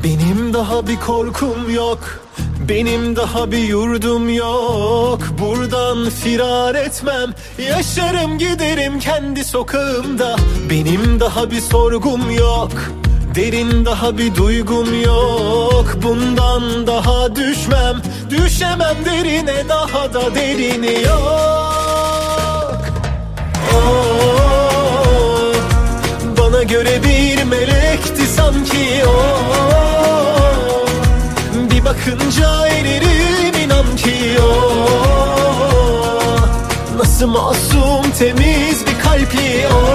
Benim daha bir korkum yok, benim daha bir yurdum yok. Buradan firar etmem, yaşarım giderim kendi sokağımda. Benim daha bir sorgum yok, derin daha bir duygum yok. Bundan daha düşmem, düşemem derine, daha da derini yok. Oh, bana göre bir melekti sanki o. Bir bakınca eririm inan ki o. Nasıl masum temiz bir kalpli o.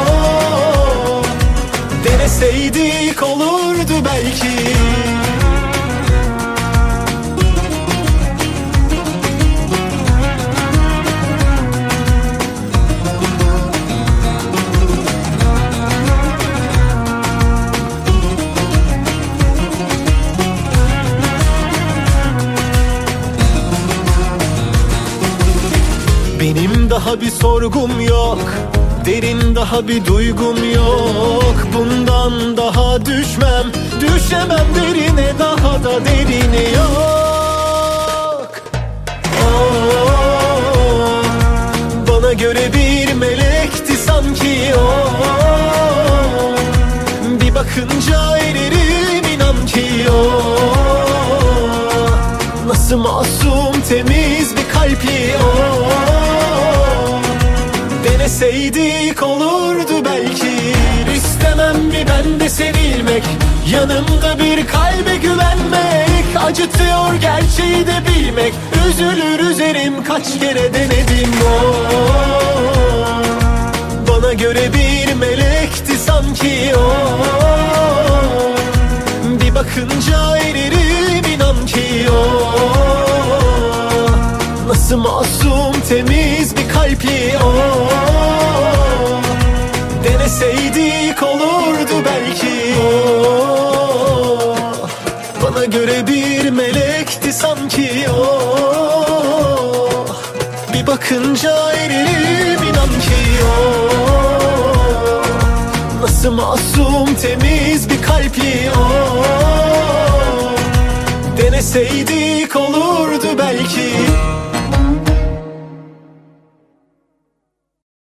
Deneseydik olurdu belki. Benim daha bir sorgum yok, derin daha bir duygum yok. Bundan daha düşmem, düşemem derine, daha da derini yok. Oh, bana göre bir melekti sanki o. Bir bakınca eririm inan ki o. Nasıl masum temiz bir kalpli o. Deneseydik olurdu belki. İstemem mi ben de sevilmek, yanımda bir kalbe güvenmek. Acıtıyor gerçeği de bilmek, üzülür üzerim kaç kere denedim o. Bana göre bir melekti sanki o. Bir bakınca eririm inan ki o. Nasıl masum temiz bir kalpli o. Deneseydik olurdu belki o. Bana göre bir melekti sanki o. Bir bakınca eririm inan ki o. Nasıl masum temiz bir kalpli o. Deneseydik olurdu belki.